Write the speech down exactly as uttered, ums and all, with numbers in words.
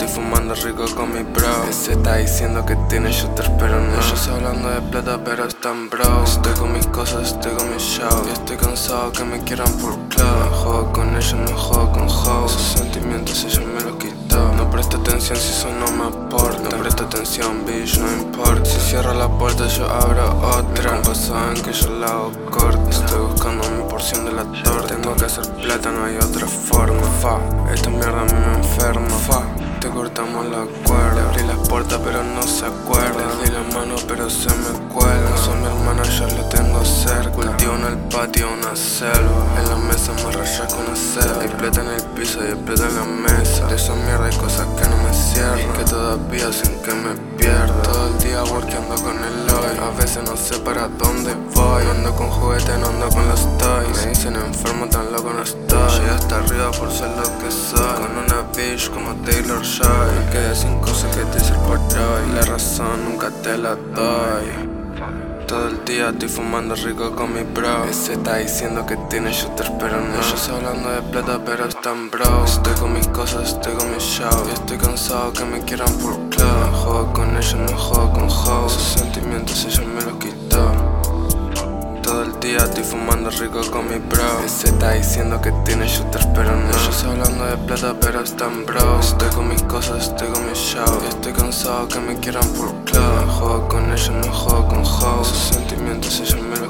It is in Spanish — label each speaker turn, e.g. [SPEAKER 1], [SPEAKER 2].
[SPEAKER 1] estoy fumando rico con mi bro. Ese está diciendo que tiene shooters pero no. Ellos hablando de plata pero están bro. Estoy con mis cosas, estoy con mi show. Y estoy cansado que me quieran por club. No juego con ellos, no juego con hoes. Sus sentimientos ellos me los quitó. No presta atención si eso no me aporta. No presta atención, bitch, no importa. Si cierro la puerta yo abro otra. Mis saben que yo la hago corta. Estoy buscando mi porción de la torta. Tengo que hacer plata, no hay otra forma. Fa, esta mierda a mí me enferma. Fa, te cortamos la cuerda. Le abrí las puertas pero no se acuerda. Le di la mano pero se me cuelga. No son mi hermana, yo la tengo cerca. Cultivo en el patio una selva. En la mesa me raya con una seda. Hay plata en el piso y hay plata en la mesa. De esa mierda hay cosas que no me cierran y que todavía hacen que me pierda. Todo el día workeando con el hoy. A veces no sé para dónde voy. Ando con juguete, no ando con los toys. Me dicen enfermo, tan loco no estoy. Llegué hasta arriba por ser lo que soy. Con una bitch como Taylor Joy. Me quedé sin cosas que te hice por hoy. La razón nunca te la doy. Todo el día estoy fumando rico con mi bro. Ese está diciendo que tiene shooters pero no. Ellos hablando de plata pero están bro. Estoy con mis cosas, estoy con mi show. Y estoy cansado que me quieran por club. No juego con ellos, no juego con hoes. Sus sentimientos ellos me los quitó. Todo el día estoy fumando rico con mi bro. Ese está diciendo que tiene shooters pero no. Ellos hablando de plata pero están bro. Estoy con mis cosas, estoy con mi show. Y estoy cansado que me quieran por club. No juego con ellos, no juego con hoes. Sus sentimientos ellos me los